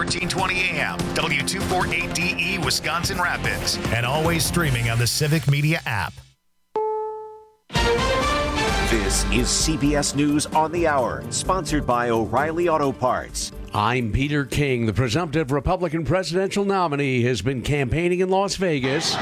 1320 AM, W248DE, Wisconsin Rapids, and always streaming on the Civic Media app. This is CBS News on the Hour, sponsored by O'Reilly Auto Parts. I'm Peter King. The presumptive Republican presidential nominee has been campaigning in Las Vegas.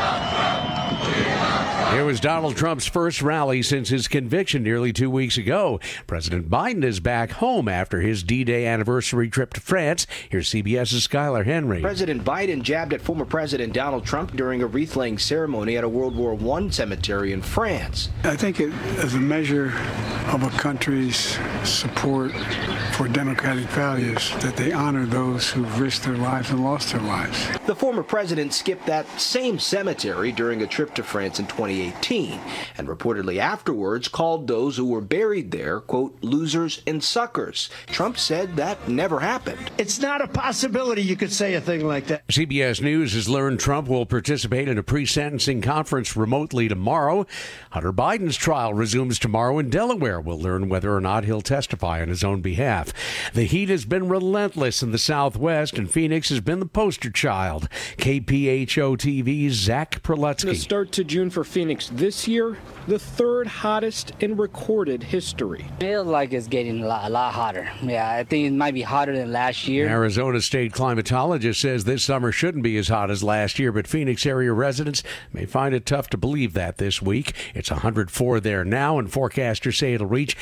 Here was Donald Trump's first rally since his conviction nearly 2 weeks ago. President Biden is back home after his D-Day anniversary trip to France. Here's CBS's Skylar Henry. President Biden jabbed at former President Donald Trump during a wreath-laying ceremony at a World War I cemetery in France. I think it is a measure of a country's support for democratic values that they honor those who've risked their lives and lost their lives. The former president skipped that same cemetery during a trip to France in 2018 and reportedly afterwards called those who were buried there, quote, losers and suckers. Trump said that never happened. It's not a possibility you could say a thing like that. CBS News has learned Trump will participate in a pre-sentencing conference remotely tomorrow. Hunter Biden's trial resumes tomorrow in Delaware. We'll learn whether or not he'll testify on his own behalf. The heat has been relentless in the Southwest, and Phoenix has been the poster child. KPHO TV's Zach Prelutsky. The start to June for Phoenix this year, the third hottest in recorded history. I feel like it's getting a lot hotter. Yeah, I think it might be hotter than last year. Arizona state climatologist says this summer shouldn't be as hot as last year, but Phoenix area residents may find it tough to believe that this week. It's 104 there now, and forecasters say it'll reach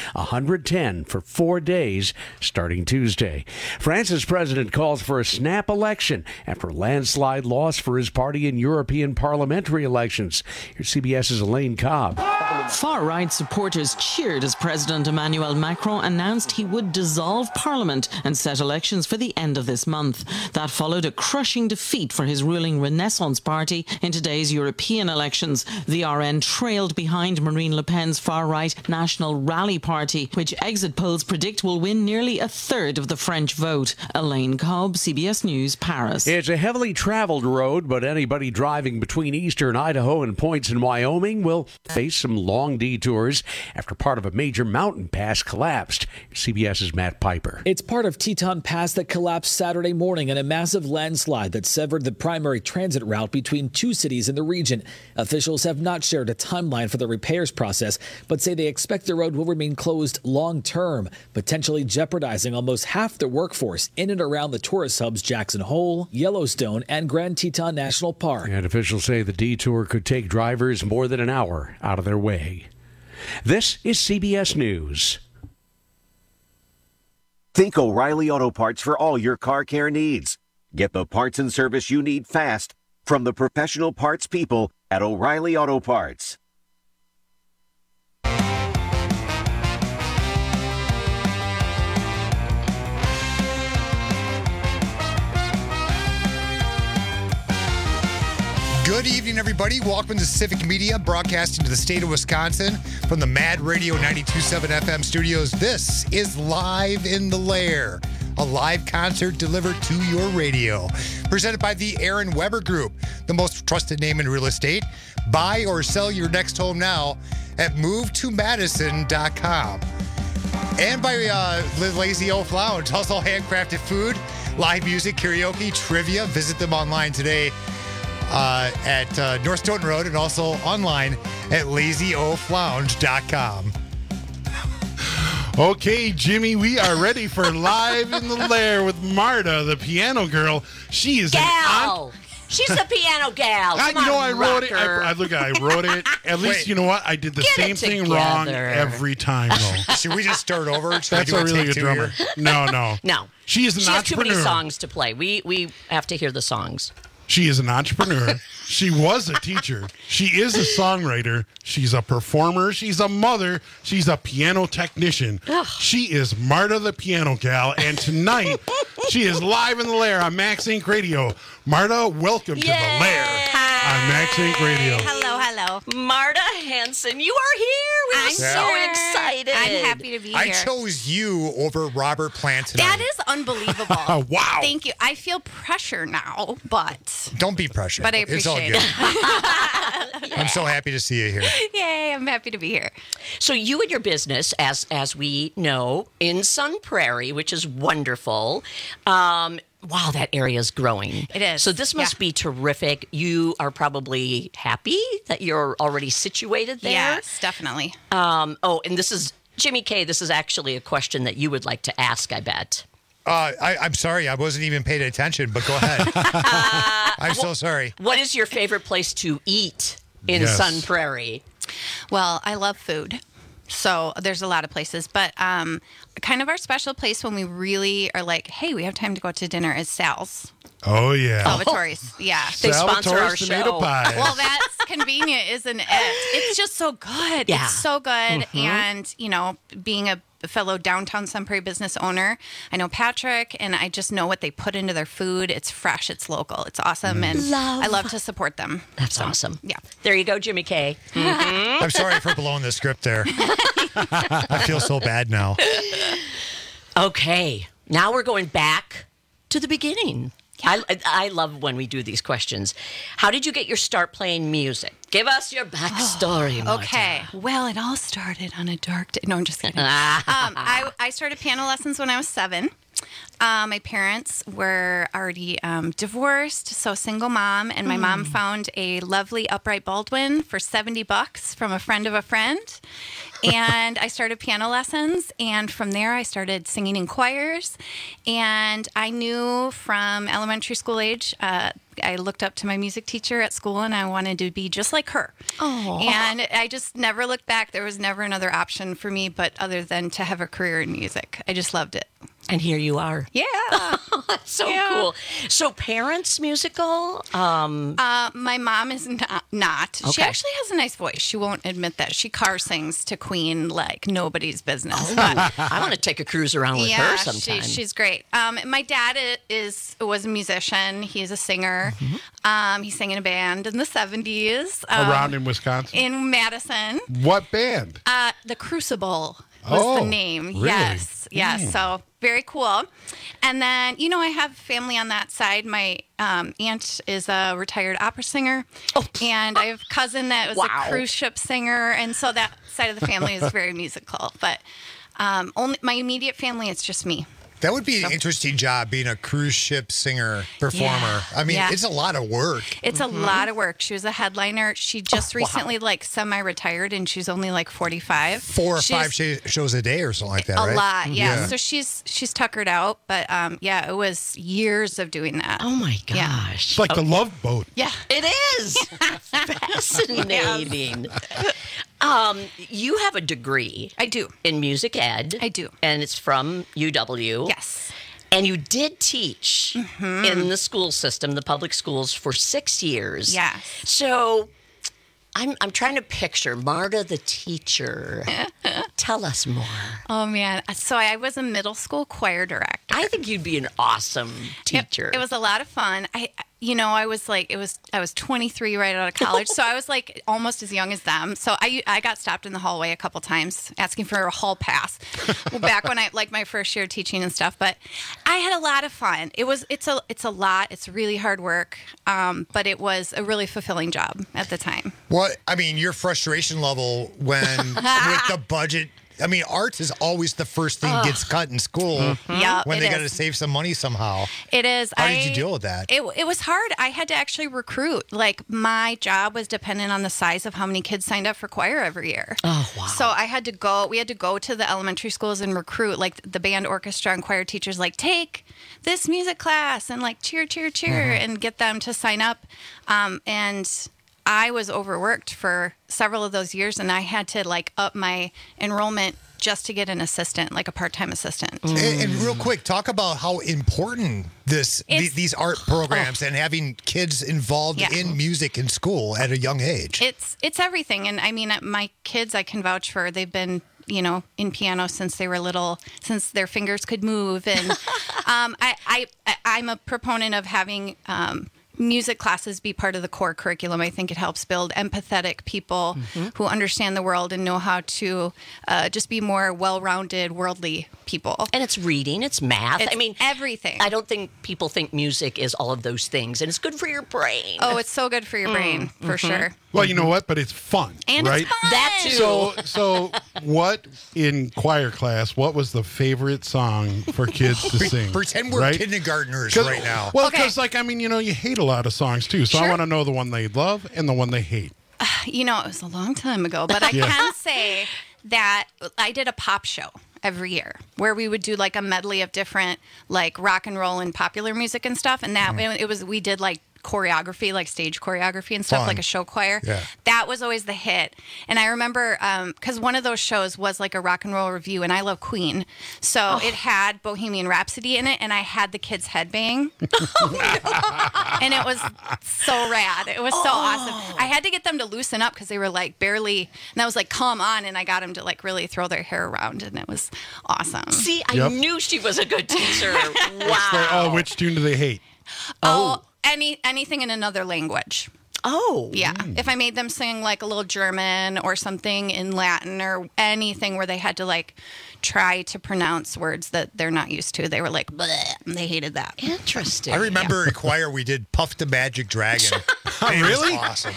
110 for 4 days starting Tuesday. France's president calls for a snap election after a landslide loss for his party in European parliamentary elections. Here's CBS's Elaine Cobb. Far-right supporters cheered as President Emmanuel Macron announced he would dissolve Parliament and set elections for the end of this month. That followed a crushing defeat for his ruling Renaissance Party in today's European elections. The RN trailed behind Marine Le Pen's far-right National Rally Party, which exit polls predict will win nearly a third of the French vote. Elaine Cobb, CBS News, Paris. It's a heavily traveled road, but anybody driving between eastern Idaho and points in Wyoming will face some long detours after part of a major mountain pass collapsed. CBS's Matt Piper. It's part of Teton Pass that collapsed Saturday morning in a massive landslide that severed the primary transit route between two cities in the region. Officials have not shared a timeline for the repairs process, but say they expect the road will remain closed long term, potentially jeopardizing almost half the workforce in and around the tourist hubs Jackson Hole, Yellowstone, and Grand Teton National Park. And officials say the detour could take drivers more than an hour out of their way. This is CBS News. Think O'Reilly Auto Parts for all your car care needs. Get the parts and service you need fast from the professional parts people at O'Reilly Auto Parts. Good evening, everybody. Welcome to Civic Media, broadcasting to the state of Wisconsin from the Mad Radio 92.7 FM studios. This is Live in the Lair, a live concert delivered to your radio. Presented by the Aaron Weber Group, the most trusted name in real estate. Buy or sell your next home now at movetomadison.com. And by Lazy Oaf Lounge, also handcrafted food, live music, karaoke, trivia. Visit them online today at North Stoughton Road and also online at lazyoaflounge.com. Okay, Jimmy, we are ready for Live in the Lair with Marta, the piano girl. She is gal. She's a piano gal. I wrote it. I wrote it. At least, you know what? I did the same thing wrong every time, though. Should we just start over? That's a really good drummer. No. She is an entrepreneur. She has too many songs to play. We have to hear the songs. She is an entrepreneur. She was a teacher. She is a songwriter. She's a performer. She's a mother. She's a piano technician. Ugh. She is Marta the Piano Gal. And tonight, she is live in the Lair on Max Inc. Radio. Marta, welcome to the Lair on Max Inc. Radio. Hello. Marta Hanson, you are here. We're so excited. I'm happy to be here. I chose you over Robert Plant tonight. That is unbelievable. Wow. Thank you. I feel pressure now, but... Don't be pressured. But I appreciate it. I'm so happy to see you here. Yay, I'm happy to be here. So you and your business, as we know, in Sun Prairie, which is wonderful, wow, that area is growing. It is. So this must be terrific. You are probably happy that you're already situated there. Yes, definitely. And this is Jimmy K. This is actually a question that you would like to ask, I bet. I'm sorry. I wasn't even paying attention, but go ahead. I'm so sorry. What is your favorite place to eat in Sun Prairie? Well, I love food. So there's a lot of places, but kind of our special place when we really are like, hey, we have time to go to dinner is Sal's. Oh, yeah. Salvatore's, yeah. They sponsor our tomato show. pies. Well, that's convenient, isn't it? It's just so good. Yeah. It's so good. And, you know, being a fellow downtown Sun Prairie business owner, I know Patrick, and I just know what they put into their food. It's fresh. It's local. It's awesome. And I love to support them. That's awesome. Yeah. There you go, Jimmy K. I'm sorry for blowing the script there. I feel so bad now. Okay. Now we're going back to the beginning. I love when we do these questions. How did you get your start playing music? Give us your backstory, Marta. Okay. Well, it all started on a dark day. No, I'm just kidding. I started piano lessons when I was 7. My parents were already divorced, so single mom, and my mom found a lovely upright Baldwin for $70 from a friend of a friend. And I started piano lessons, and from there I started singing in choirs. And I knew from elementary school age, I looked up to my music teacher at school, and I wanted to be just like her. Oh. And I just never looked back. There was never another option for me, but other than to have a career in music. I just loved it. And here you are. Yeah. That's so cool. So parents musical? My mom is not. Okay. She actually has a nice voice. She won't admit that. She car sings to Queen like nobody's business. But, I want to take a cruise around with her sometime. She's great. My dad was a musician. He's a singer. He sang in a band in the 70s. Around in Wisconsin? In Madison. What band? The Crucible was the name. Really? Yes. So very cool. And then, you know, I have family on that side. My aunt is a retired opera singer. And I have a cousin that was a cruise ship singer. And so that side of the family is very musical. But only my immediate family, it's just me. That would be an interesting job, being a cruise ship singer, performer. Yeah. I mean, it's a lot of work. It's a lot of work. She was a headliner. She just recently, like, semi-retired, and she's only, like, 45. 4 or 5 shows a day or something like that, a right? A lot, yeah. So she's tuckered out, but, it was years of doing that. Oh, my gosh. Yeah. It's like the Love Boat. Yeah. It is. Fascinating. You have a degree. I do. In music ed. I do. And it's from UW. Yes. And you did teach in the school system, the public schools, for 6 years. Yes. So I'm trying to picture Marta the teacher. Tell us more. Oh, man. So I was a middle school choir director. I think you'd be an awesome teacher. It was a lot of fun. I was 23 right out of college, so I was like almost as young as them. So I got stopped in the hallway a couple times asking for a hall pass. Back when I my first year teaching and stuff, but I had a lot of fun. It's a lot. It's really hard work, but it was a really fulfilling job at the time. What I mean, your frustration level when with the budget. I mean, art is always the first thing gets cut in school. Yeah, when they got to save some money somehow. It is. How did you deal with that? It was hard. I had to actually recruit. Like, my job was dependent on the size of how many kids signed up for choir every year. Oh, wow. So we had to go to the elementary schools and recruit, like, the band, orchestra, and choir teachers, like, take this music class and, like, cheer, cheer, cheer, and get them to sign up. And I was overworked for several of those years, and I had to, like, up my enrollment just to get an assistant, like a part-time assistant. And real quick, talk about how important these art programs and having kids involved in music in school at a young age. It's everything. And I mean, my kids, I can vouch for, they've been, in piano since they were little, since their fingers could move. And I'm a proponent of having music classes be part of the core curriculum. I think it helps build empathetic people who understand the world and know how to just be more well-rounded, worldly people. And it's reading, it's math. It's everything. I don't think people think music is all of those things, and it's good for your brain. Oh, it's so good for your brain, for sure. Well, you know what? But it's fun, And right? it's fun. That too. So what in choir class? What was the favorite song for kids to sing? Pretend we're right? kindergartners right now. Well, Okay. because you hate a lot of songs too. So I Sure. want to know the one they love and the one they hate. It was a long time ago, but I can say that I did a pop show every year where we would do like a medley of different like rock and roll and popular music and stuff. And that we did like choreography, like stage choreography and stuff, Fun. like a show choir. Yeah. That was always the hit. And I remember because one of those shows was like a rock and roll review, and I love Queen, so it had Bohemian Rhapsody in it, and I had the kids headbang. And it was so rad. It was so awesome. I had to get them to loosen up because they were like barely, and I was like, come on, and I got them to like really throw their hair around, and it was awesome. See, I knew she was a good teacher. Wow. Which tune do they hate? Anything in another language. Oh. Yeah. If I made them sing like a little German or something in Latin or anything where they had to like try to pronounce words that they're not used to, they were like, bleh, and they hated that. Interesting. I remember in choir we did Puff the Magic Dragon. It was Really? awesome.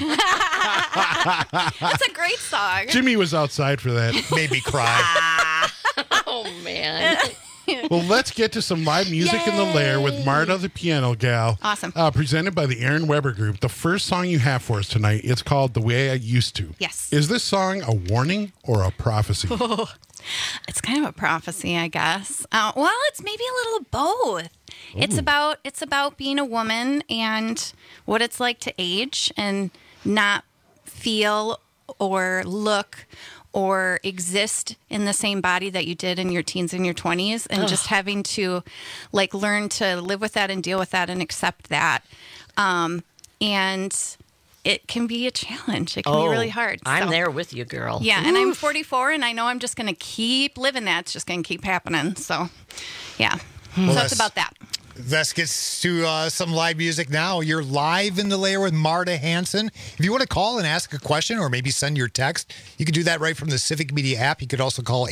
That's a great song. Jimmy was outside for that. Made me cry. Oh, man. Well, let's get to some live music in the lair with Marta the Piano Gal. Awesome. Presented by the Aaron Weber Group. The first song you have for us tonight, it's called The Way I Used To. Yes. Is this song a warning or a prophecy? It's kind of a prophecy, I guess. Well, it's maybe a little of both. It's about being a woman and what it's like to age and not feel or look or exist in the same body that you did in your teens and your 20s, and just having to like learn to live with that and deal with that and accept that. And it can be a challenge. It can be really hard. I'm there with you, girl. Yeah, and I'm 44, and I know I'm just going to keep living that. It's just going to keep happening. So, yeah. Well, So it's about that. Let's get to some live music now. You're live in the lair with Marta Hanson. If you want to call and ask a question or maybe send your text, you can do that right from the Civic Media app. You could also call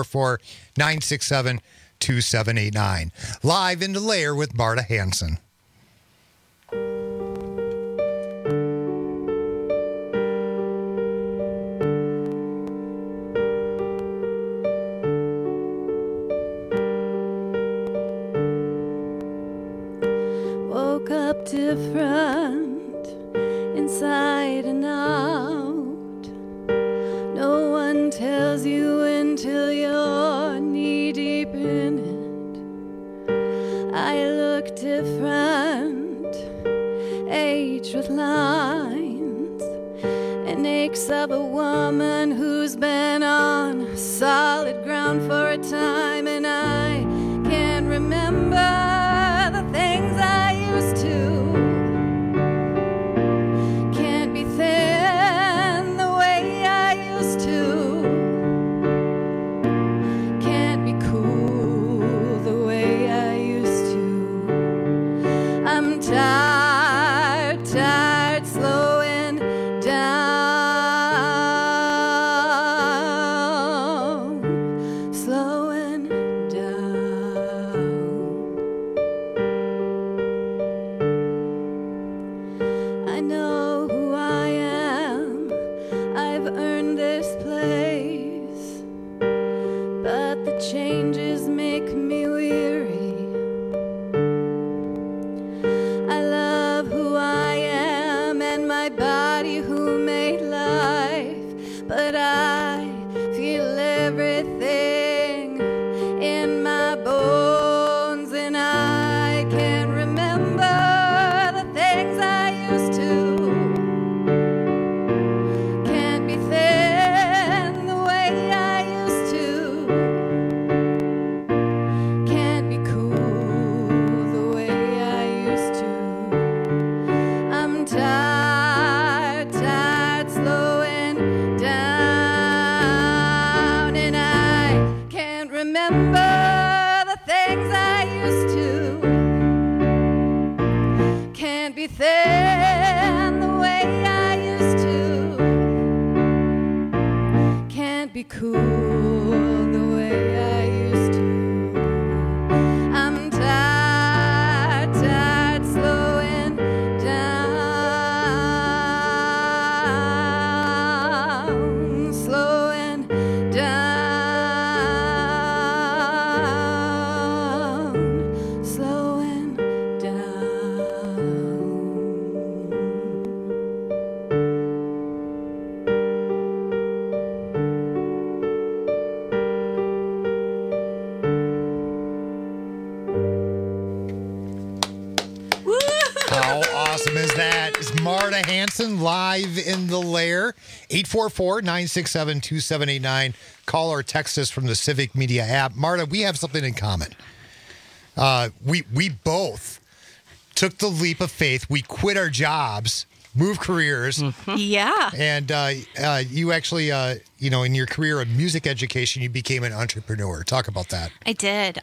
844-967-2789. Live in the lair with Marta Hanson. Woke up different, inside and out. No one tells you until you're knee deep in it. I look different, age with lines, and aches of a woman who's been on solid ground for a time, and I can't remember the things I used to. Can't be thin the way I used to. Can't be cool the way I used to. I'm tired, slowing down, slowing down. I know who I am, I've earned this place, but the changes make me weary. I love who I am and my body who made life, but I feel everything in my bones, and I can't remember the things I used to. Can't be thin the way I used to. Can't be cool the way I used to. I'm tired, slowing down, and I can't remember the things I used to. Can't be thin the way I used to. Can't be cool the way I used to. I'm tired, slowing down. awesome is that? Is Marta Hanson live in the lair? 844-967-2789. Call or text us from the Civic Media app. Marta, we have something in common. We both took the leap of faith. We quit our jobs, moved careers. Yeah. And you actually, in your career of music education, you became an entrepreneur. Talk about that. I did.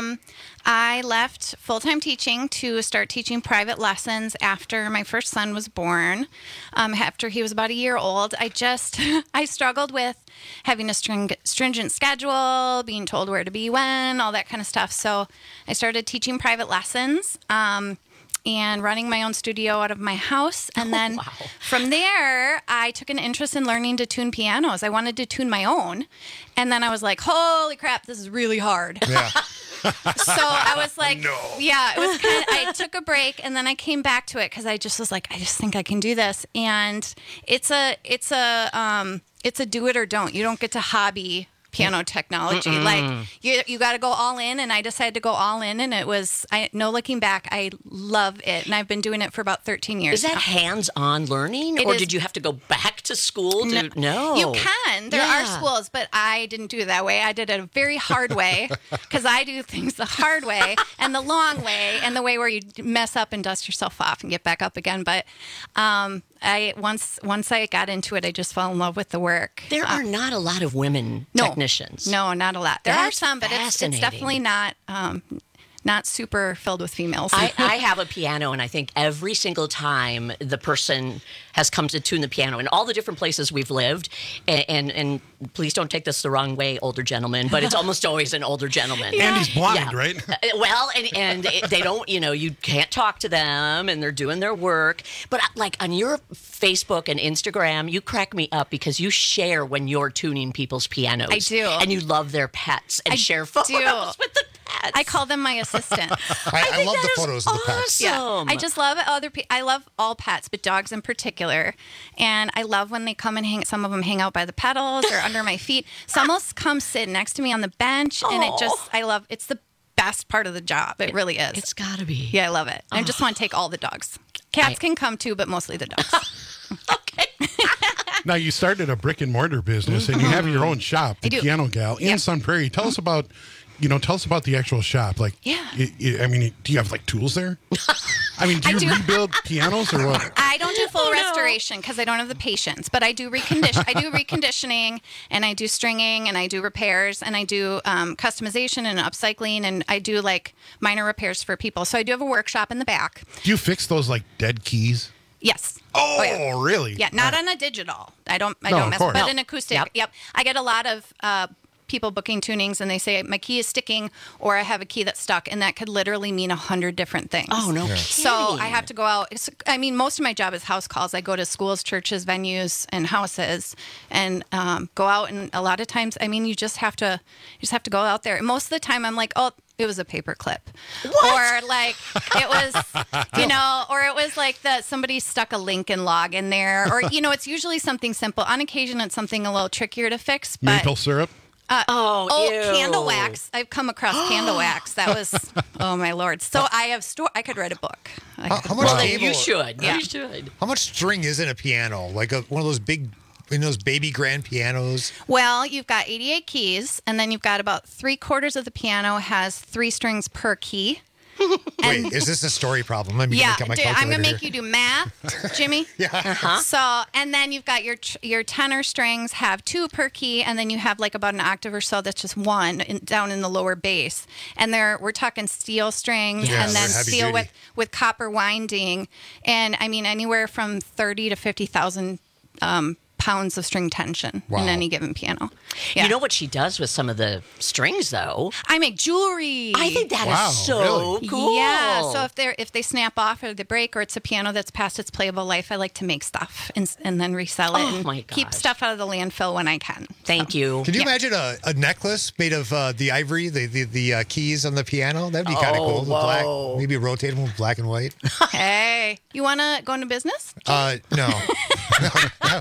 I left full-time teaching to start teaching private lessons after my first son was born. After he was about a year old, I struggled with having a stringent schedule, being told where to be when, all that kind of stuff. So I started teaching private lessons. And running my own studio out of my house. And then from there, I took an interest in learning to tune pianos. I wanted to tune my own. And then I was like, holy crap, this is really hard. Yeah. So I was like, yeah, it was I took a break and then I came back to it because I just was like, I just think I can do this. And it's a do it or don't. You don't get to hobby piano technology. Like you got to go all in, and I decided to go all in, and it was no looking back. I love it, and I've been doing it for about 13 years. Is that hands-on learning, or did you have to go back to school? No. You can. There are schools, but I didn't do it that way. I did it a very hard way because I do things the hard way and the long way, and the way where you mess up and dust yourself off and get back up again. But once I got into it, I just fell in love with the work. There are not a lot of women technicians. No, not a lot. There are some, but it's definitely not super filled with females. I have a piano, and I think every single time the person has come to tune the piano in all the different places we've lived, and please don't take this the wrong way, older gentlemen, but it's almost always an older gentleman. And he's blind, right? Well, and they don't, you can't talk to them, and they're doing their work. But like on your Facebook and Instagram, you crack me up because you share when you're tuning people's pianos. I do. And you love their pets and share photos with the pets. I call them my assistant. I love the photos of the pets. Yeah. I just love I love all pets, but dogs in particular. And I love when they come and some of them hang out by the pedals or under my feet. Some will come sit next to me on the bench, and it's the best part of the job. It really is. It's gotta be. Yeah, I love it. I just want to take all the dogs. Cats can come too, but mostly the dogs. Okay. Now, you started a brick and mortar business, and you have your own shop, the Piano Gal, in Sun Prairie. Tell us about the actual shop. Like, do you have like tools there? I mean, do you rebuild pianos or what? I don't do full restoration because I don't have the patience, but I do recondition. I do reconditioning, and I do stringing, and I do repairs, and I do customization and upcycling, and I do like minor repairs for people. So I do have a workshop in the back. Do you fix those like dead keys? Yes. Oh, yeah. Really? Yeah, not on a digital. I don't mess with it, but an acoustic. Yep. I get a lot of people booking tunings, and they say my key is sticking, or I have a key that's stuck, and that could literally mean 100 different things. Oh, no kidding. So I have to go out. Most of my job is house calls. I go to schools, churches, venues, and houses, and go out. And a lot of times, you just have to go out there. And most of the time, I'm like, oh, it was a paper clip. What? Or like it was, or it was like that somebody stuck a Lincoln log in there, or it's usually something simple. On occasion, it's something a little trickier to fix. But maple syrup. Candle wax. I've come across candle wax. That was, oh my Lord. So I could write a book. How much cable? You should. Yeah. You should. How much string is in a piano? Like one of those big, those baby grand pianos? Well, you've got 88 keys, and then you've got about 3/4 of the piano has 3 strings per key. Wait, is this a story problem? Let me look at my calculator. I'm going to make you do math, Jimmy. So, and then you've got your tenor strings have 2 per key, and then you have like about an octave or so that's just 1 down in the lower bass. And we're talking steel strings, and then steel with copper winding, and anywhere from 30 to 50,000 pounds of string tension in any given piano. Yeah. You know what she does with some of the strings, though? I make jewelry. I think that is so cool. Yeah. So if they snap off or they break, or it's a piano that's past its playable life, I like to make stuff and then resell it and keep stuff out of the landfill when I can. Thank you. Can you imagine a necklace made of the ivory, the keys on the piano? That'd be kind of cool. Black, maybe rotate them with black and white. Hey, you want to go into business? No.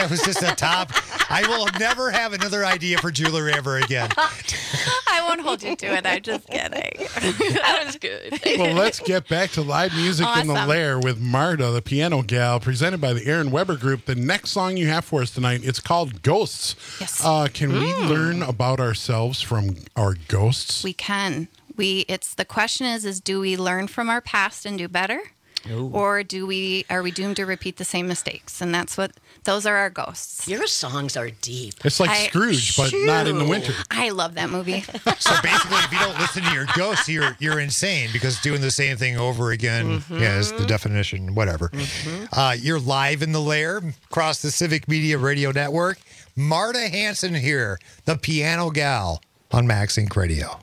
That was just a top. I will never have another idea for jewelry ever again. I won't hold you to it. I'm just kidding. That was good. Well, let's get back to live music in the Lair with Marta, the piano gal, presented by the Aaron Weber Group. The next song you have for us tonight, it's called Ghosts. Yes. Can we learn about ourselves from our ghosts? We can. The question is do we learn from our past and do better? Ooh. Or are we doomed to repeat the same mistakes? And those are our ghosts. Your songs are deep. It's like Scrooge, but not in the winter. I love that movie. So basically, if you don't listen to your ghosts, you're insane, because doing the same thing over again, is the definition, whatever. You're live in the Lair across the Civic Media Radio Network. Marta Hanson here, the piano gal on Max Inc. Radio.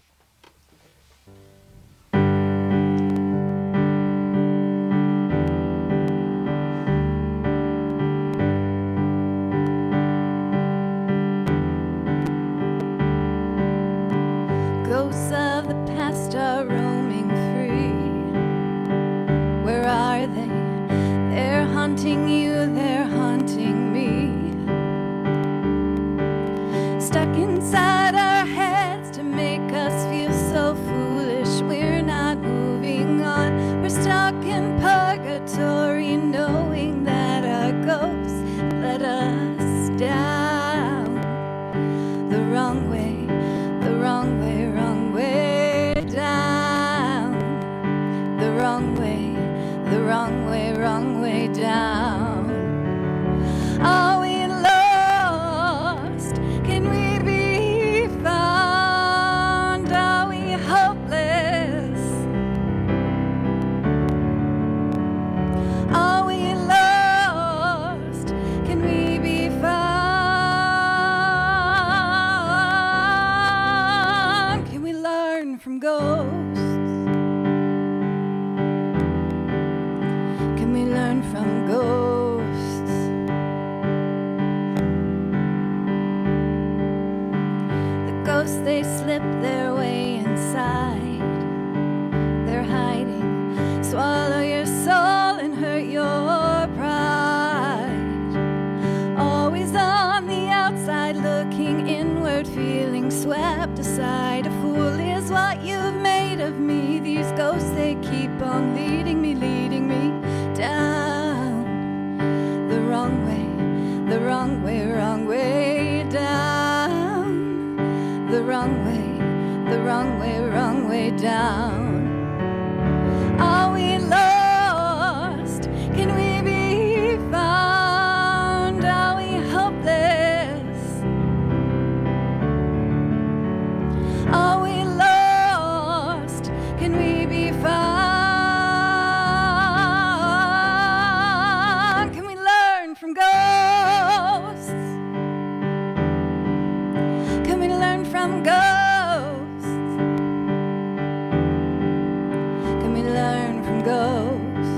Ghosts of the past are roaming free. Where are they? They're hunting you, they're hunting me. Stuck inside our heads to make us feel so foolish. We're not moving on. We're stuck in purgatory, knowing that our ghosts let us down. The wrong way, the wrong way, wrong way down. The wrong way, the wrong way, wrong way down. Are we lost? Can we be found? Are we hopeless? Are we lost? Can we be found? Can we learn from ghosts? Can we learn from ghosts? The ghosts, they slip their way inside. They're hiding, swallow your soul and hurt your pride. Always on the outside, looking inward, feeling swept aside. A fool is what you've made of me. These ghosts, they keep on leading me down. The wrong way, the wrong way, wrong way down. The wrong way, the wrong way, wrong way down. Are we lost? Can we be found? Are we hopeless? Are we lost? Can we be found? Can we learn from ghosts? Can we learn from ghosts? Can we learn from ghosts?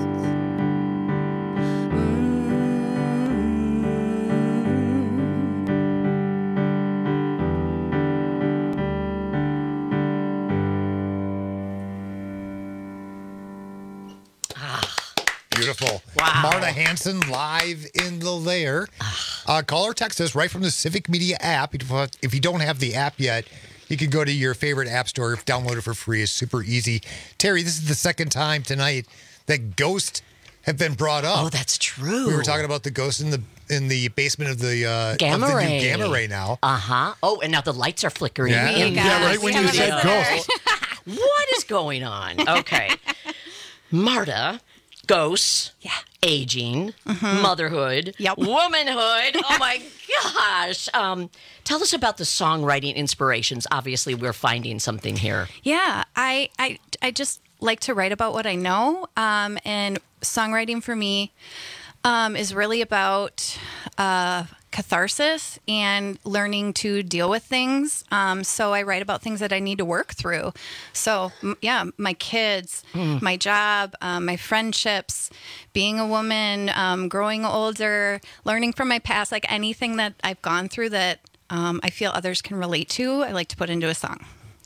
Beautiful. Wow. Marta Hanson live in the Lair. Call or text us right from the Civic Media app. If you don't have the app yet, you can go to your favorite app store, download it for free. It's super easy. Terry, this is the second time tonight that ghosts have been brought up. Oh, that's true. We were talking about the ghost in the basement of the Gamma of the ray. new Gamma Ray now. Oh, and now the lights are flickering. Yeah. Yeah, right when you said ghost. What is going on? Okay. Marta, ghosts, aging, motherhood, womanhood. Oh my gosh. Tell us about the songwriting inspirations. Obviously, we're finding something here. Yeah, I just like to write about what I know. And songwriting for me is really about catharsis and learning to deal with things. So I write about things that I need to work through. So, my kids, my job, my friendships, being a woman, growing older, learning from my past, like anything that I've gone through that I feel others can relate to, I like to put into a song.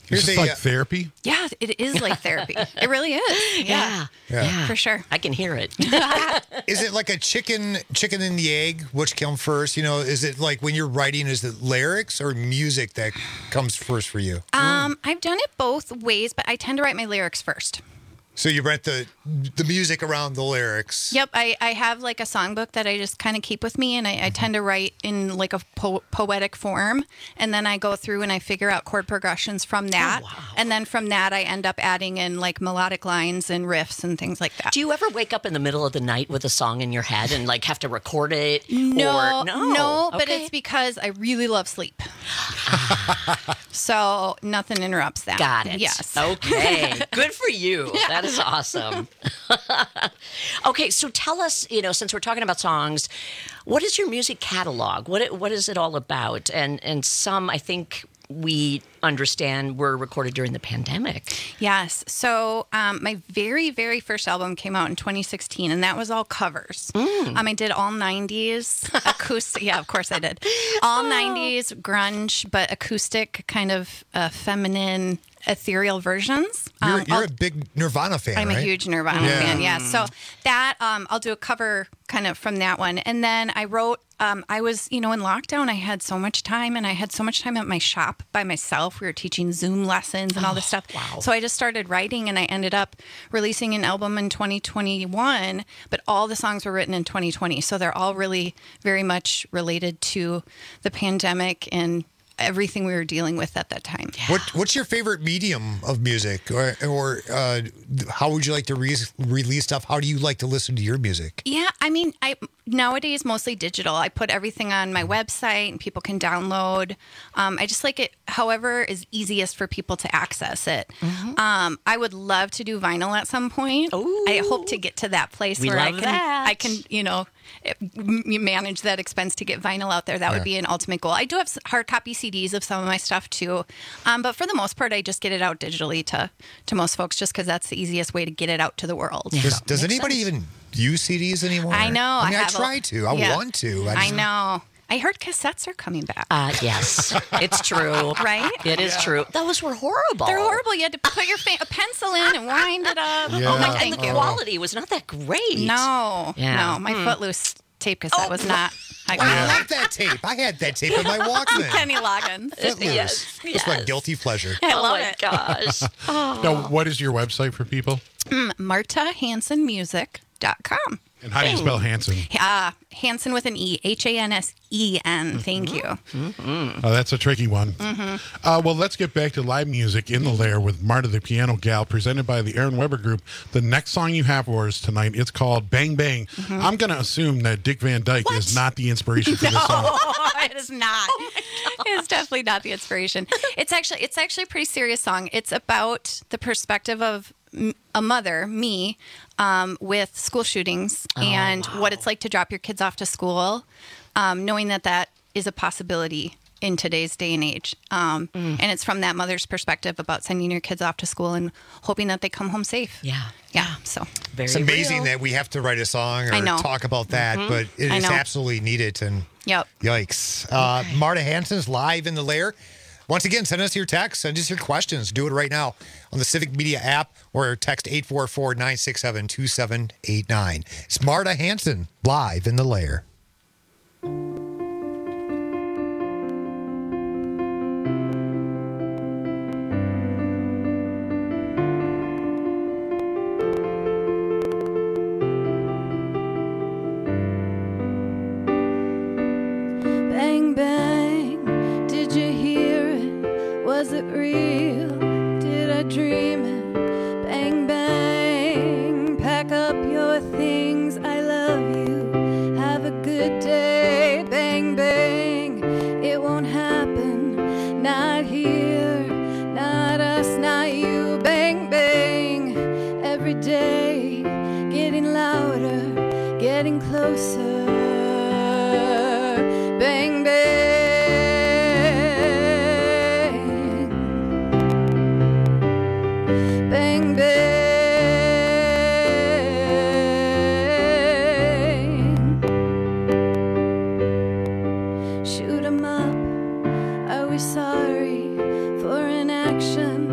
Is this like therapy? Yeah, it is like therapy. It really is. Yeah. For sure. I can hear it. Is it like a chicken and the egg? Which came first? You know, is it like when you're writing, is it lyrics or music that comes first for you? I've done it both ways, but I tend to write my lyrics first. So you write the music around the lyrics. Yep, I have like a songbook that I just kind of keep with me, and I tend to write in like a poetic form, and then I go through and I figure out chord progressions from that, and then from that I end up adding in like melodic lines and riffs and things like that. Do you ever wake up in the middle of the night with a song in your head and like have to record it? No, but it's because I really love sleep. So nothing interrupts that. Got it. Yes. Okay. Good for you. That is awesome. Okay, so tell us, since we're talking about songs, what is your music catalog? What is it all about? And some, I think we understand, were recorded during the pandemic. Yes. So my very, very first album came out in 2016, and that was all covers. I did all 90s acoustic. Yeah, of course I did. All 90s grunge, but acoustic, kind of feminine, ethereal versions. You're a big Nirvana fan, I'm right? a huge Nirvana fan, yeah. So that, I'll do a cover kind of from that one. And then I wrote, I was, in lockdown, I had so much time, and I had so much time at my shop by myself. We were teaching Zoom lessons and all this stuff. Wow. So I just started writing, and I ended up releasing an album in 2021, but all the songs were written in 2020. So they're all really very much related to the pandemic and everything we were dealing with at that time. What's your favorite medium of music, or how would you like to release stuff? How do you like to listen to your music? Yeah, I nowadays mostly digital. I put everything on my website and people can download. I just like it however is easiest for people to access it. I would love to do vinyl at some point. I hope to get to that place where I can manage that expense to get vinyl out there. That would be an ultimate goal. I do have hard copy CDs of some of my stuff too, but for the most part, I just get it out digitally to most folks, just because that's the easiest way to get it out to the world. Does anybody even use CDs anymore? I know. I try to. I want to. I know. I heard cassettes are coming back. Yes, it's true. Right? It is true. Those were horrible. They're horrible. You had to put your a pencil in and wind it up. Yeah. Oh my And the quality was not that great. No. Yeah. No. My Footloose tape cassette was not. I love that tape. I had that tape in my Walkman. Kenny Loggins. Footloose. Yes. It's my guilty pleasure. I love my it. gosh. Now, what is your website for people? MartaHansenmusic.com. And how do you spell Hansen? Hansen with an E. Hansen. Thank you. Oh, that's a tricky one. Well, let's get back to live music in the Lair with Marta the Piano Gal, presented by the Aaron Weber Group. The next song you have for us tonight, it's called Bang Bang. I'm going to assume that Dick Van Dyke is not the inspiration for this song. No, it is not. It's definitely not the inspiration. It's actually a pretty serious song. It's about the perspective of a mother, me, with school shootings and what it's like to drop your kids off to school, knowing that is a possibility in today's day and age. And it's from that mother's perspective about sending your kids off to school and hoping that they come home safe. Yeah. So it's amazing that we have to write a song or talk about that, but it is absolutely needed. And yikes. Marta Hansen's live in the Lair. Once again, send us your text, send us your questions. Do it right now on the Civic Media app or text 844-967-2789. It's Marta Hansen live in the Lair. Bang, bang, did you hear it? Was it real? Did I dream it? Bang, bang, pack up your things, I love you. Have a good day, bang, bang. It won't happen, not here, not us, not you. Bang, bang, every day, getting louder, getting closer. Bang, bang, bang, bang. Shoot 'em up, are we sorry for inaction?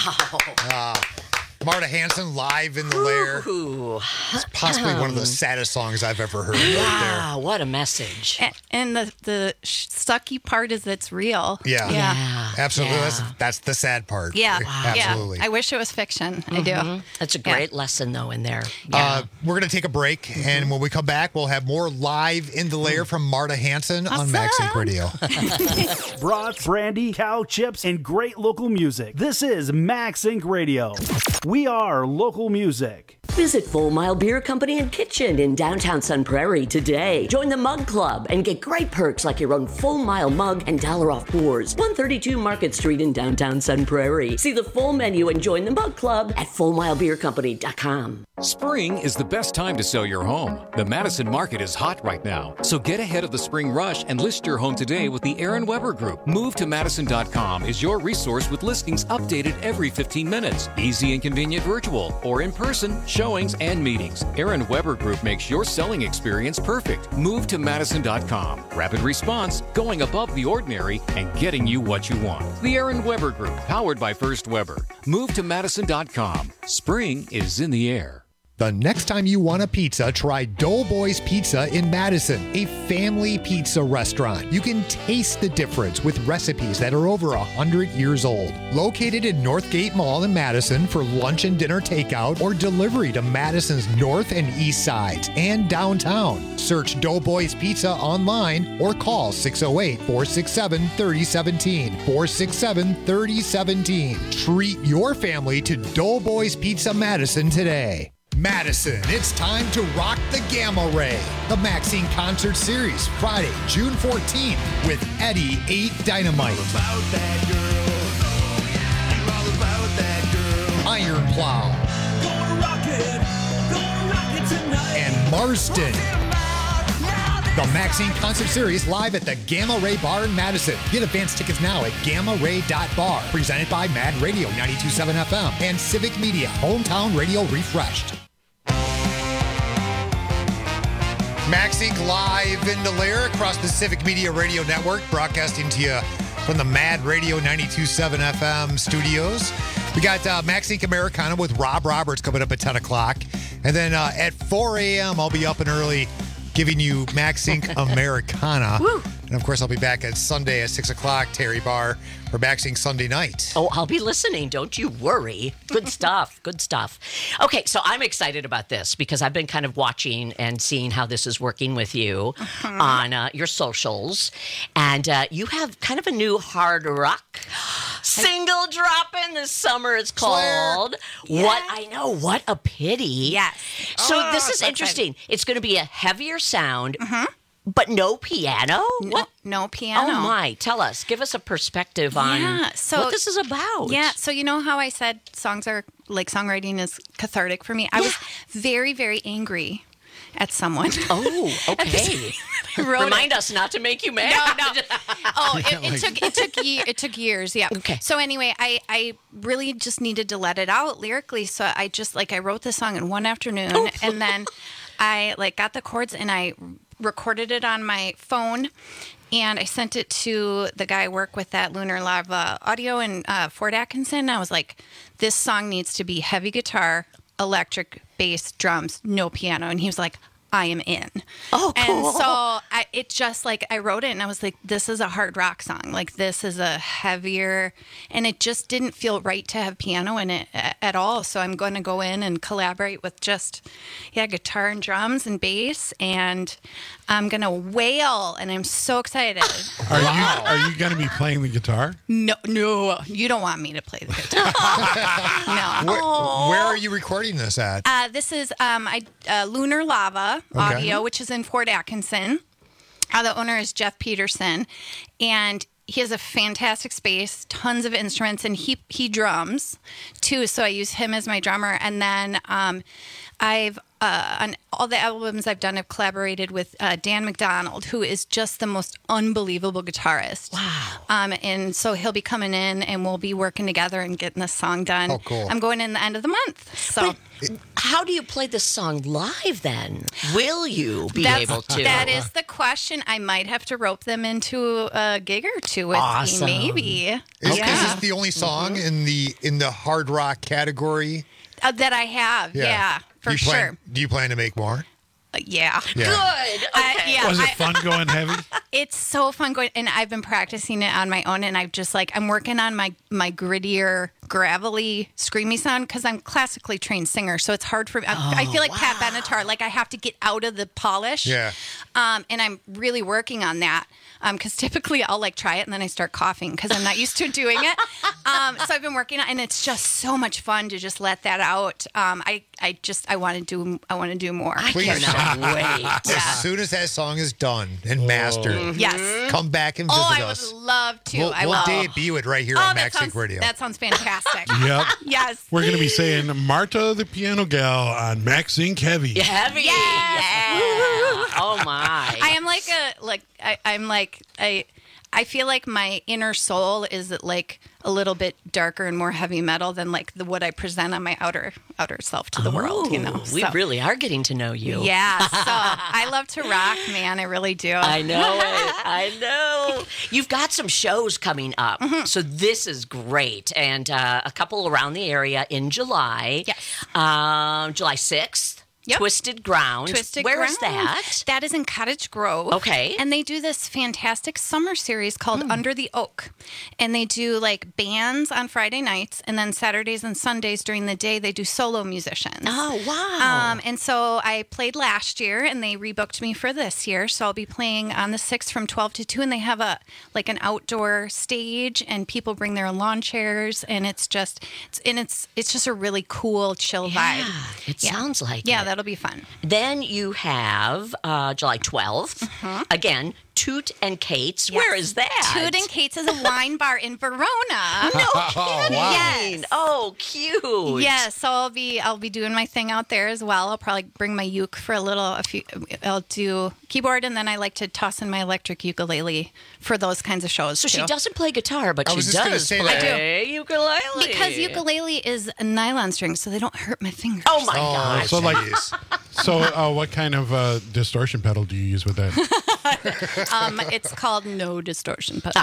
Wow. Marta Hanson, Live in the Lair. It's possibly one of the saddest songs I've ever heard. Wow, what a message. And the sucky part is it's real. Yeah. Absolutely. Yeah. That's the sad part. Yeah. Absolutely. Yeah. I wish it was fiction. I do. That's a great lesson, though, in there. We're going to take a break, and when we come back, we'll have more Live in the Lair from Marta Hanson on MaxInc Radio. Brats, brandy, cow chips, and great local music. This is MaxInc Radio. We are local music. Visit Full Mile Beer Company and Kitchen in downtown Sun Prairie today. Join the Mug Club and get great perks like your own Full Mile mug and $1 off pours. 132 Market Street in downtown Sun Prairie. See the full menu and join the Mug Club at FullMileBeerCompany.com. Spring is the best time to sell your home. The Madison market is hot right now, so get ahead of the spring rush and list your home today with the Aaron Weber Group. MoveToMadison.com is your resource with listings updated every 15 minutes. Easy and convenient virtual or in person showings and meetings. Aaron Weber Group makes your selling experience perfect. MoveToMadison.com. Rapid response, going above the ordinary, and getting you what you want. The Aaron Weber Group, powered by First Weber. MoveToMadison.com. Spring is in the air. The next time you want a pizza, try Doughboys Pizza in Madison, a family pizza restaurant. You can taste the difference with recipes that are over 100 years old. Located in Northgate Mall in Madison for lunch and dinner takeout or delivery to Madison's north and east sides and downtown. Search Doughboys Pizza online or call 608-467-3017. 467-3017. Treat your family to Doughboys Pizza Madison today. Madison, it's time to rock the Gamma Ray. The MaxInc Concert Series, Friday, June 14th with Eddie 8 Dynamite. About that girl. You're all about that girl. Iron Plow. Gonna rock it tonight. And Marston. The MaxInc Concert Series live at the Gamma Ray Bar in Madison. Get advance tickets now at gammaray.bar. Presented by Mad Radio 92.7 FM and Civic Media, hometown radio refreshed. MaxInc Live in the Lair across the Civic Media Radio Network, broadcasting to you from the Mad Radio 92.7 FM studios. We got MaxInc Americana with Rob Roberts coming up at 10 o'clock. And then at 4 a.m., I'll be up and early giving you MaxInc Americana. Woo. And, of course, I'll be back at Sunday at 6 o'clock, Terry Barr, for MaxInc Sunday night. Oh, I'll be listening. Don't you worry. Good stuff. Good stuff. Okay, so I'm excited about this because I've been kind of watching and seeing how this is working with you on your socials. And you have kind of a new hard rock single dropping this summer. It's called What a Pity. Yes. So this is interesting. Excited. It's going to be a heavier sound. But no piano? No piano. Oh, my. Tell us. Give us a perspective on what this is about. Yeah. So you know how I said songwriting is cathartic for me? I was very, very angry at someone. Oh, okay. Remind us not to make you mad. No. Oh, it took years. Yeah. Okay. So anyway, I really just needed to let it out lyrically. So I wrote the song in one afternoon, and then I got the chords and I recorded it on my phone, and I sent it to the guy I work with at Lunar Lava Audio in Fort Atkinson. I was like, this song needs to be heavy guitar, electric bass, drums, no piano. And he was like, I am in. Oh, cool. And so I wrote it and I was like, this is a hard rock song. This is a heavier, and it just didn't feel right to have piano in it at all. So I'm going to go in and collaborate with just, guitar and drums and bass, and I'm going to wail, and I'm so excited. Are you going to be playing the guitar? No, you don't want me to play the guitar. No. Where are you recording this at? This is Lunar Lava Audio, which is in Fort Atkinson. The owner is Jeff Peterson, and he has a fantastic space, tons of instruments, and he drums too. So I use him as my drummer, and then I've on all the albums I've done, I've collaborated with Dan McDonald, who is just the most unbelievable guitarist. Wow. And so he'll be coming in and we'll be working together and getting this song done. Oh, cool. I'm going in the end of the month. So how do you play this song live then? Will you be able to? That is the question. I might have to rope them into a gig or two with me, maybe. Is this the only song in the hard rock category? That I have, yeah, for sure. Do you plan to make more? Yeah. Good. Okay. Was it fun going heavy? It's so fun going, and I've been practicing it on my own, and I've just I'm working on my grittier, gravelly, screamy sound because I'm classically trained singer, so it's hard for me. I feel like Pat Benatar, like I have to get out of the polish. Yeah. And I'm really working on that because typically I'll try it and then I start coughing because I'm not used to doing it. So I've been working on, and it's just so much fun to just let that out. I want to do more. I cannot wait. As soon as that song is done and mastered, yes, come back and visit us. I would love to. We'll debut it right here on MaxSync Radio. That sounds fantastic. Yep. Yes. We're going to be saying Marta the Piano Gal on MaxSync Heavy. Heavy. Yes. Yeah. Oh my. I am I feel like my inner soul is a little bit darker and more heavy metal than what I present on my outer self to the world, We really are getting to know you. Yeah, so I love to rock, man. I really do. I know it. I know. You've got some shows coming up, so this is great. And a couple around the area in July. Yes. July 6th. Yep. Twisted Ground. Where is that? That is in Cottage Grove. Okay. And they do this fantastic summer series called Under the Oak. And they do bands on Friday nights, and then Saturdays and Sundays during the day they do solo musicians. Oh, wow. And so I played last year, and they rebooked me for this year. So I'll be playing on the 6th from 12 to 2, and they have an outdoor stage, and people bring their lawn chairs, and it's just a really cool, chill vibe. It sounds like it. Yeah, that'll be fun. Then you have July 12th. Again, Toot and Kate's. Yes. Where is that? Toot and Kate's is a wine bar in Verona. No kidding. Wow. Yes. Oh, cute. Yes. So I'll be doing my thing out there as well. I'll probably bring my uke for I'll do keyboard, and then I like to toss in my electric ukulele for those kinds of shows. So too. she doesn't play guitar, but she does play ukulele. Because ukulele is a nylon string, so they don't hurt my fingers. Oh my gosh. So what kind of distortion pedal do you use with that? It's called no distortion pedal.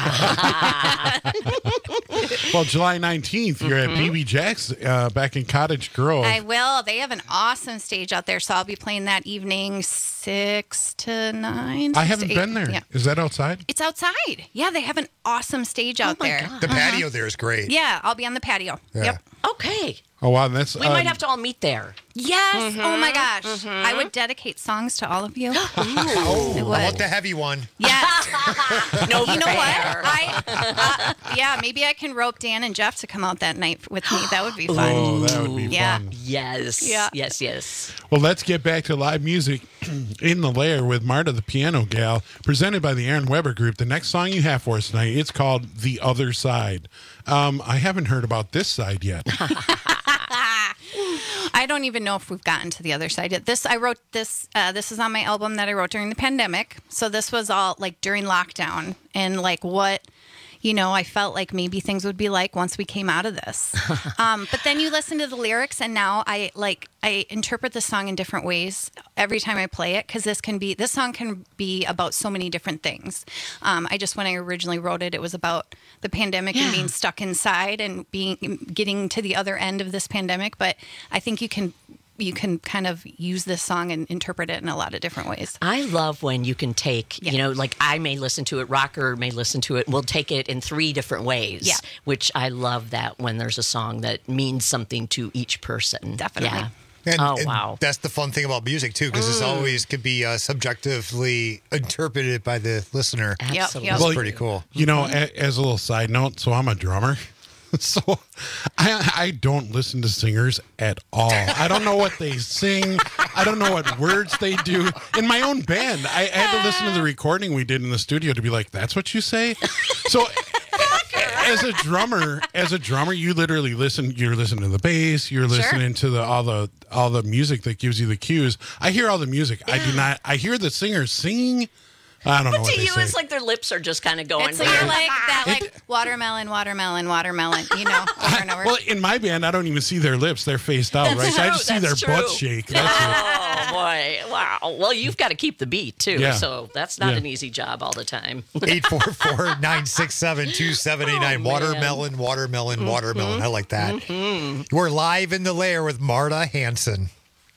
Well, July 19th, you're at BB Jack's back in Cottage Grove. I will. They have an awesome stage out there, so I'll be playing that evening 6 to 9. I haven't been there. Yeah. Is that outside? It's outside. Yeah, they have an awesome stage out there. God. The patio there is great. Yeah, I'll be on the patio. Yeah. Yep. Okay. Oh, wow. We might have to all meet there. Yes. Oh, my gosh. I would dedicate songs to all of you. I want the heavy one. Yes. No, you know what? Yeah, maybe I can rope Dan and Jeff to come out that night with me. That would be fun. Oh, that would be fun. Yes. Yeah. Yes. Well, let's get back to live music in the Lair with Marta the Piano Gal, presented by the Aaron Weber Group. The next song you have for us tonight, it's called The Other Side. I haven't heard about this side yet. I don't even know if we've gotten to the other side yet. I wrote this. This is on my album that I wrote during the pandemic. So this was all during lockdown and what. I felt like maybe things would be like once we came out of this. But then you listen to the lyrics, and now I interpret the song in different ways every time I play it, because this song can be about so many different things. When I originally wrote it, it was about the pandemic and being stuck inside and getting to the other end of this pandemic. But I think you can kind of use this song and interpret it in a lot of different ways. I love when you can take, I may listen to it, Rocker may listen to it, we'll take it in 3 different ways. Yeah. Which I love that when there's a song that means something to each person. Definitely. Yeah. And wow. That's the fun thing about music, too, because this always could be subjectively interpreted by the listener. Absolutely. That's pretty cool. As a little side note, so I'm a drummer. So I don't listen to singers at all. I don't know what they sing. I don't know what words they do. In my own band, I had to listen to the recording we did in the studio to be like, that's what you say? So as a drummer, you literally listen. You're listening to the bass. You're listening to all the music that gives you the cues. I hear all the music. Yeah. I do not. I hear the singers singing. I don't know what to they you, say. it's like their lips are just kind of going. It's like you're like that, like watermelon, watermelon, watermelon. You know, over and over. Well, in my band, I don't even see their lips; they're faced out, right? So I just see their butt shake. Oh boy! Wow. Well, you've got to keep the beat too, so that's not an easy job all the time. 844-967-2789. Watermelon, watermelon, watermelon. I like that. We're live in the lair with Marta Hanson.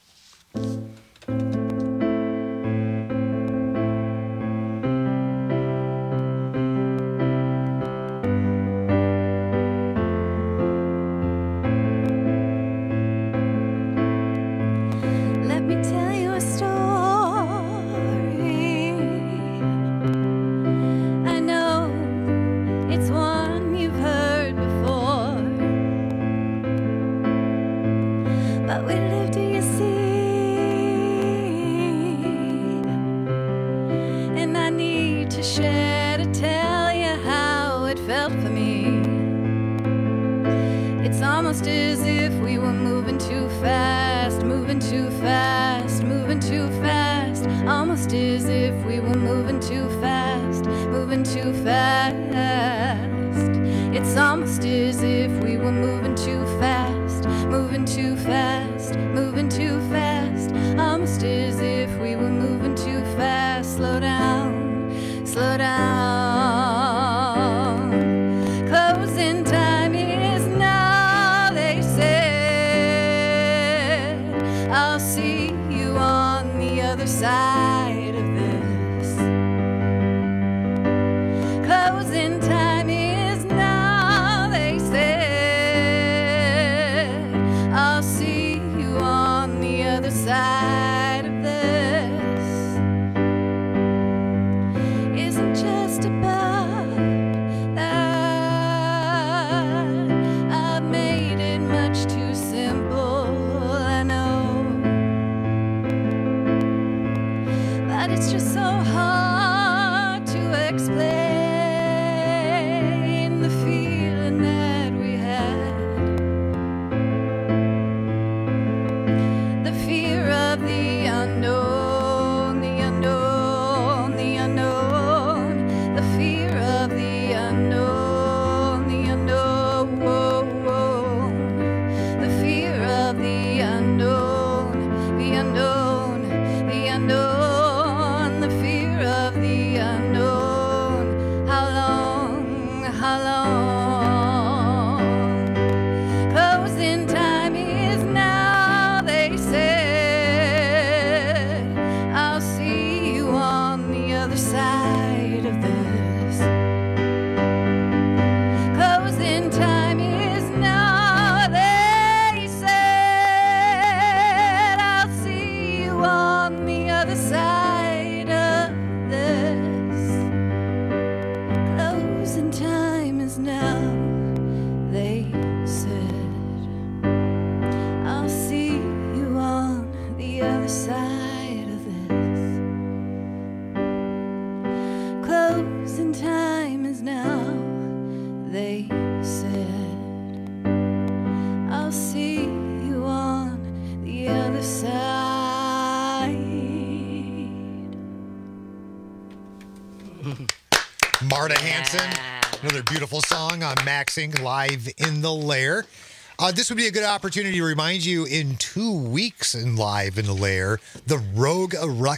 Marta Hanson, another beautiful song on Maxing live in the lair. This would be a good opportunity to remind you in 2 weeks in Live in the Lair, the Rogue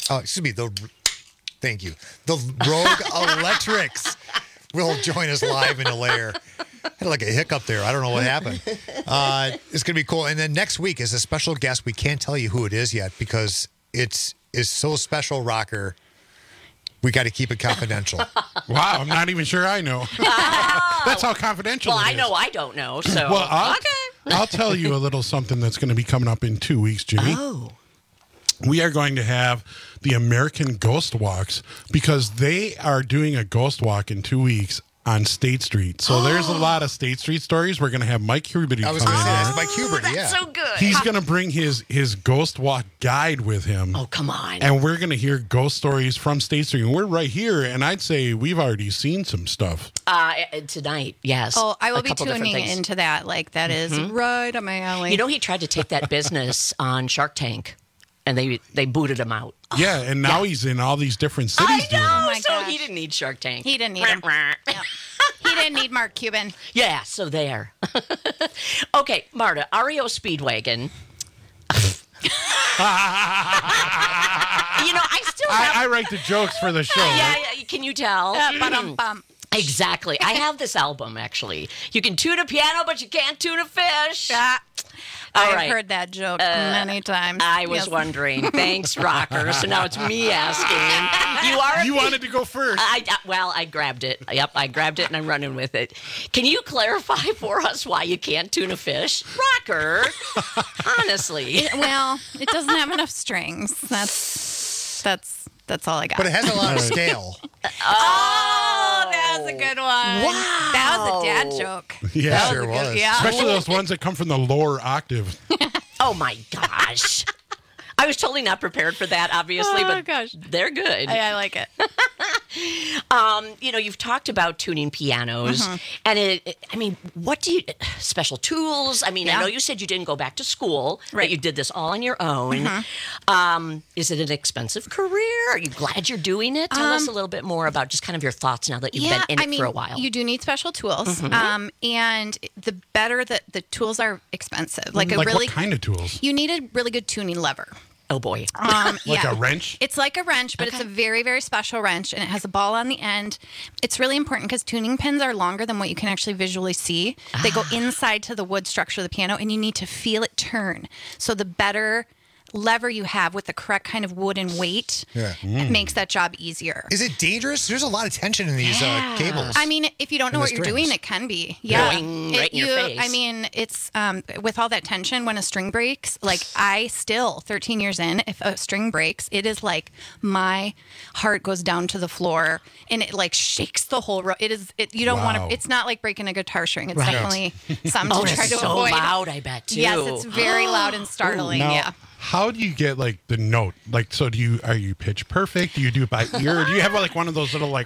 Electrics will join us live in the lair. I had like a hiccup there. I don't know what happened. It's going to be cool. And then next week is a special guest. We can't tell you who it is yet because it's so special, Rocker. We got to keep it confidential. Wow, I'm not even sure I know. That's how confidential it is. Well, I know I don't know, so. Well, I'll tell you a little something that's going to be coming up in 2 weeks, Jimmy. Oh. We are going to have the American Ghost Walks because they are doing a ghost walk in 2 weeks on State Street. So there's a lot of State Street stories. We're going to have Mike Huberty I was come going to in say, here. that's Mike Huberty, yeah. That's so good. He's going to bring his Ghost Walk guide with him. Oh, come on. And we're going to hear ghost stories from State Street. And we're right here, and I'd say we've already seen some stuff. Tonight, yes. Oh, I will A be couple different tuning things. into that. Like, that is right up my alley. You know, he tried to take that business on Shark Tank, and they booted him out. Yeah, and now he's in all these different cities. I know. Oh my So gosh. he didn't need Shark Tank. He didn't need him. Yep. He didn't need Mark Cuban. Yeah, so there. Okay, Marta, REO Speedwagon. I still have... I write the jokes for the show. Yeah, can you tell? Ba-dum-bum. Exactly. I have this album, actually. You can tune a piano, but you can't tune a fish. I've heard that joke many times. I was wondering. Thanks, Rocker. So now it's me asking. You wanted to go first. I grabbed it. Yep, I grabbed it and I'm running with it. Can you clarify for us why you can't tune a fish? Rocker. Honestly. It doesn't have enough strings. That's all I got. But it has a lot of scale. Oh, that was a good one. Wow. That was a dad joke. Yeah, That sure a good- was. Yeah. Especially those ones that come from the lower octave. Oh, my gosh. I was totally not prepared for that, obviously, but they're good. I like it. You've talked about tuning pianos, and what do you, special tools? I know you said you didn't go back to school, Right. that you did this all on your own. Is it an expensive career? Are you glad you're doing it? Tell us a little bit more about just kind of your thoughts now that you've been in it for a while. You do need special tools, and the better that the tools are expensive. Like what kind of tools? You need a really good tuning lever. Oh, boy. Like a wrench? It's like a wrench, but it's a very, very special wrench, and it has a ball on the end. It's really important because tuning pins are longer than what you can actually visually see. They go inside to the wood structure of the piano, and you need to feel it turn. So the better lever you have with the correct kind of wooden weight it makes that job easier. Is it dangerous? There's a lot of tension in these cables. If you don't know what you're doing, it can be. Yeah. Going right in your face. It's with all that tension, when a string breaks, like I still, 13 years in, if a string breaks, it is like my heart goes down to the floor and it like shakes the whole room. You don't want to, it's not like breaking a guitar string. It's definitely something to try to it's so avoid. loud, I bet, too. Yes, it's very loud and startling. Now, how do you get like the note? Like, so are you pitch perfect? Do you do it by ear? Or do you have like one of those little like?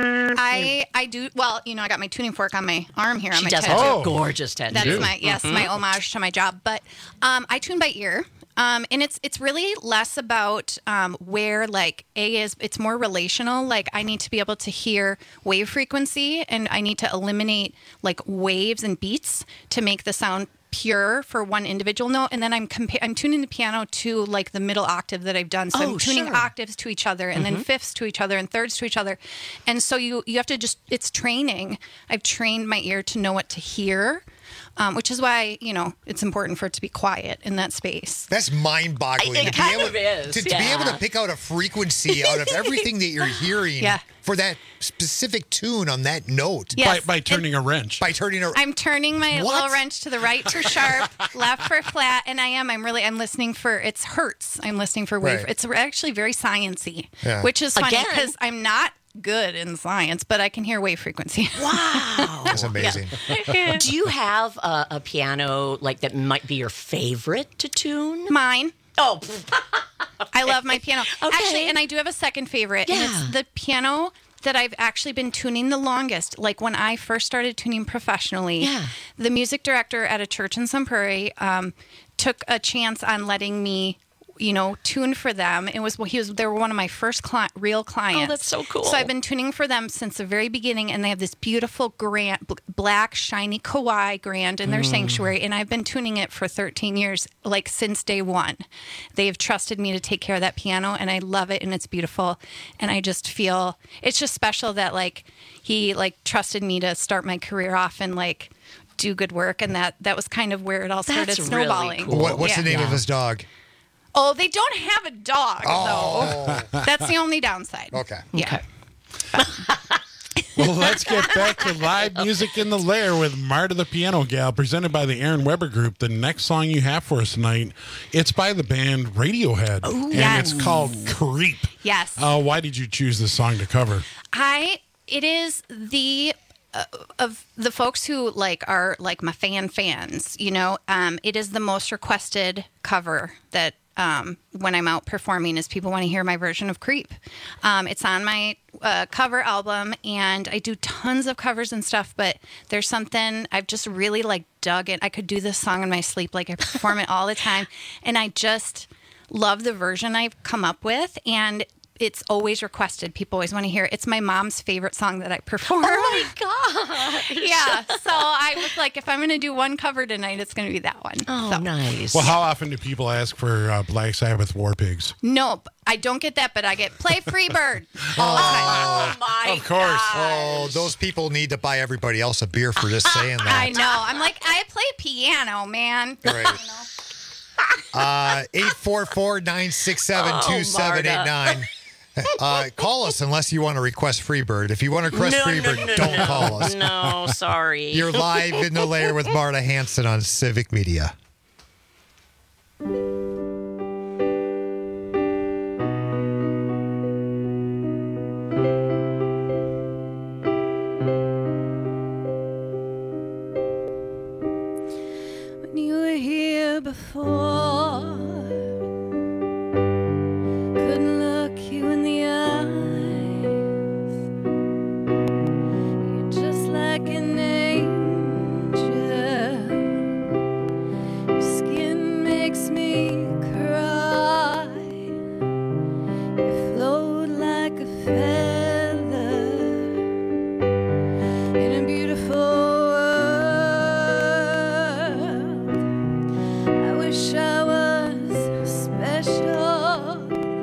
I do. Well, I got my tuning fork on my arm here. On my does tattoo. have a gorgeous tattoo. That's my homage to my job. But I tune by ear. And it's really less about where like A is. It's more relational. Like I need to be able to hear wave frequency, and I need to eliminate like waves and beats to make the sound pure for one individual note. And then I'm tuning the piano to like the middle octave that I've done. So I'm tuning octaves to each other, and then fifths to each other, and thirds to each other. And so you have to it's training. I've trained my ear to know what to hear. Which is why, it's important for it to be quiet in that space. That's mind-boggling. It kind of is. To be able to pick out a frequency out of everything that you're hearing for that specific tune on that note. Yes. By turning a wrench. I'm turning my little wrench to the right for sharp, left for flat, and I'm listening for, it's hertz. I'm listening for wave. Right. It's actually very sciencey, which is funny because I'm not good in science, but I can hear wave frequency. Wow. That's amazing. Do you have a piano like that might be your favorite to tune? Mine. Oh. I love my piano. Okay. Actually, and I do have a second favorite. And it's the piano that I've actually been tuning the longest. Like when I first started tuning professionally, the music director at a church in Sun Prairie took a chance on letting me tune for them. They were one of my first real clients. Oh, that's so cool. So I've been tuning for them since the very beginning, and they have this beautiful grand, black, shiny Kawai grand in their sanctuary, and I've been tuning it for 13 years, like since day one. They have trusted me to take care of that piano, and I love it, and it's beautiful, and I just feel, it's just special that like he like trusted me to start my career off and like do good work, and that was kind of where it all started snowballing. Really cool. What's the name of his dog? Oh, they don't have a dog, though. That's the only downside. Okay. Yeah. Well, let's get back to live music in the lair with Marta the Piano Gal, presented by the Aaron Weber Group. The next song you have for us tonight, it's by the band Radiohead, and it's called Creep. Yes. Why did you choose this song to cover? It is the of the folks who are my fans, it is the most requested cover that when I'm out performing is people want to hear my version of Creep. It's on my cover album, and I do tons of covers and stuff, but there's something I've just really dug in. I could do this song in my sleep. I perform it all the time, and I just love the version I've come up with, and it's always requested. People always want to hear it. It's my mom's favorite song that I perform. Oh my gosh. Yeah. So I was like, if I'm going to do one cover tonight, it's going to be that one. Oh, nice. Well, how often do people ask for Black Sabbath War Pigs? No, I don't get that, but I get Play Freebird. Oh my Of course. gosh. Oh, those people need to buy everybody else a beer for just saying that. I know. I'm like, I play piano, man. Right. 844-967-2789. Call us unless you want to request Freebird. If you want to request Freebird, don't call us. No, sorry. You're live in the lair with Marta Hanson on Civic Media. When you were here before, couldn't look you in the eyes. You're just like an angel. Your skin makes me cry. You float like a feather in a beautiful world. I wish I was special.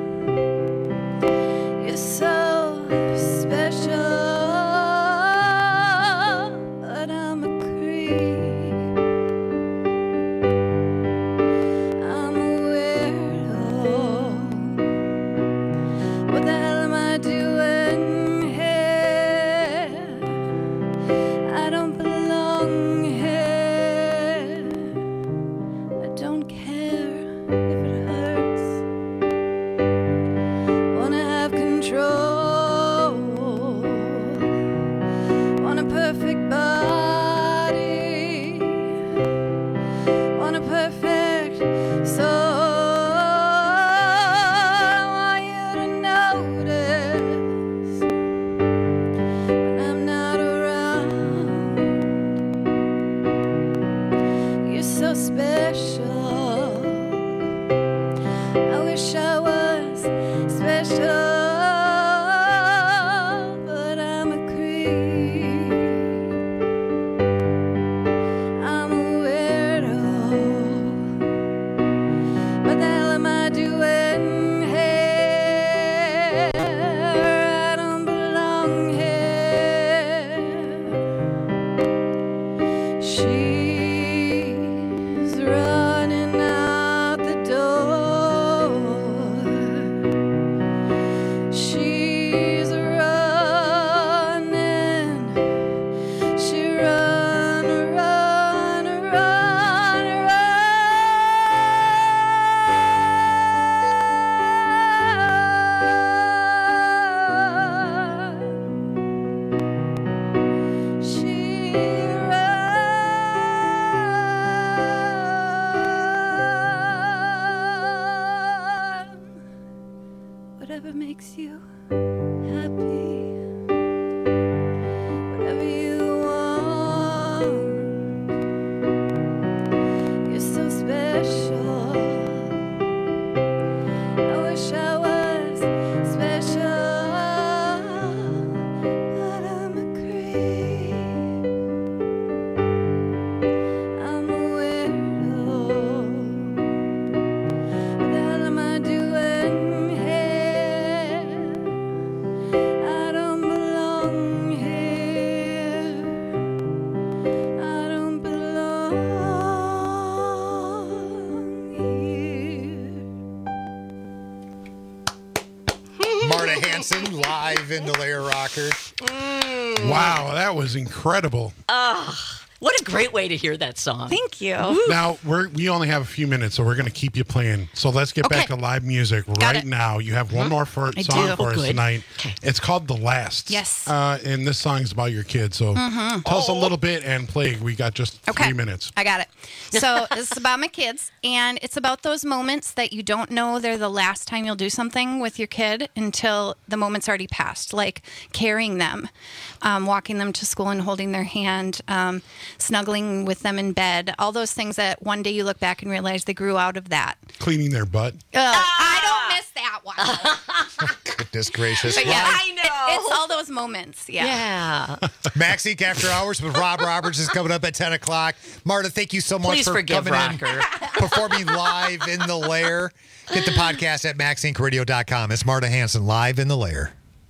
You're so special, but I'm a creep. I'm a weirdo. What the hell am I doing here? I don't belong here. I don't care if it hurts. Wanna have control. Want a perfect body. Want a perfect soul. I want you to notice when I'm not around. You're so special. I wish I was special, but I'm a creep. I'm a weirdo. What the hell am I doing here? I don't belong here. She's running out the door. She's running. She run, run, run, run. She run. Whatever makes you happy, whatever you want. You're so special. I wish I was special, but I'm a creep. I'm a weirdo. What the hell am I doing here? I don't belong here. I don't belong here. Marta Hanson, live in the lair rocker. Wow, that was incredible. What a great way to hear that song. Thank you. Now, we only have a few minutes, so we're going to keep you playing. So let's get back to live music right now. You have one more song for us tonight. Okay. It's called The Last. Yes. And this song is about your kids. So tell us a little bit and play. We got just 3 minutes. I got it. So this is about my kids, and it's about those moments that you don't know they're the last time you'll do something with your kid until the moment's already passed, like carrying them, walking them to school and holding their hand, snuggling with them in bed, all those things that one day you look back and realize they grew out of that. Cleaning their butt. I don't miss that one. Goodness gracious. But yeah, I know. It's all those moments. Yeah. Max Inc. After Hours with Rob Roberts is coming up at 10 o'clock. Marta, thank you so much for coming Rocker. in, performing live in the Lair. Get the podcast at maxincradio.com. It's Marta Hanson, live in the Lair.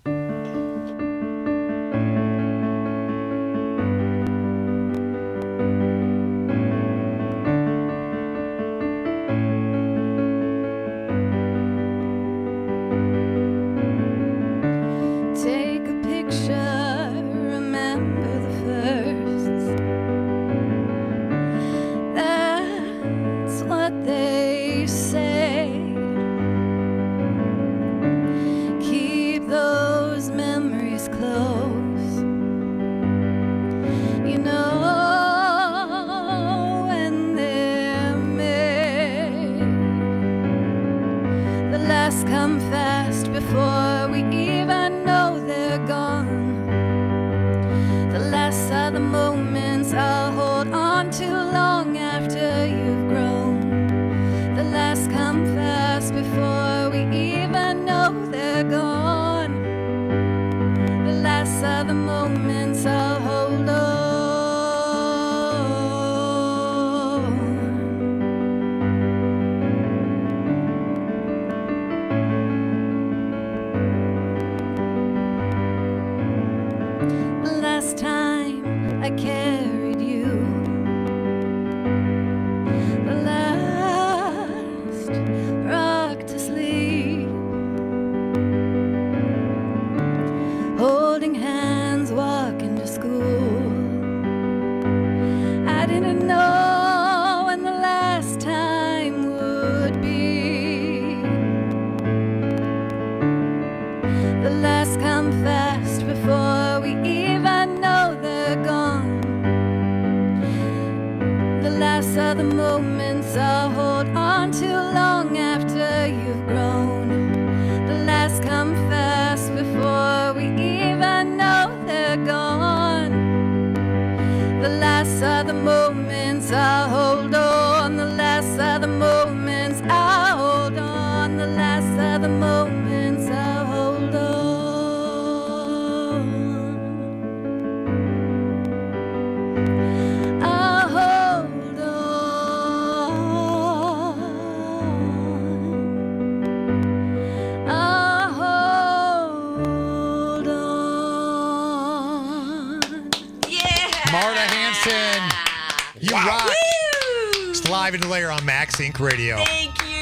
Live in the Lair on Max Inc. Radio. Thank you.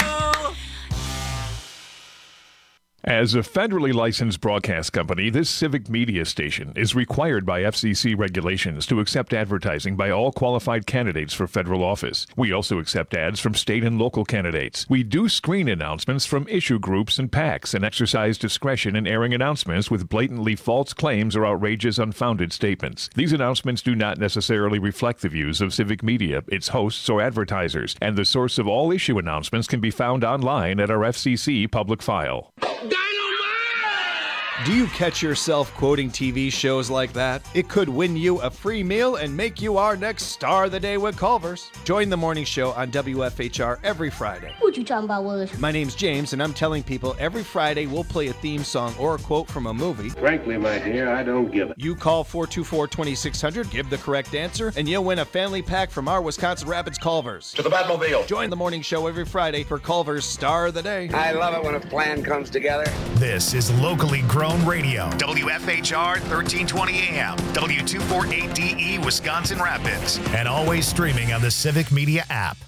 As a federally licensed broadcast company, this civic media station is required by FCC regulations to accept advertising by all qualified candidates for federal office. We also accept ads from state and local candidates. We do screen announcements from issue groups and PACs and exercise discretion in airing announcements with blatantly false claims or outrageous, unfounded statements. These announcements do not necessarily reflect the views of civic media, its hosts, or advertisers, and the source of all issue announcements can be found online at our FCC public file. Do you catch yourself quoting TV shows like that? It could win you a free meal and make you our next star of the day with Culver's. Join the morning show on WFHR every Friday. What you talking about, Willis? My name's James, and I'm telling people every Friday we'll play a theme song or a quote from a movie. Frankly, my dear, I don't give it. You call 424-2600, give the correct answer, and you'll win a family pack from our Wisconsin Rapids Culver's. To the Batmobile. Join the morning show every Friday for Culver's Star of the Day. I love it when a plan comes together. This is locally grown radio. WFHR 1320 AM, W248DE Wisconsin Rapids, and always streaming on the Civic Media app.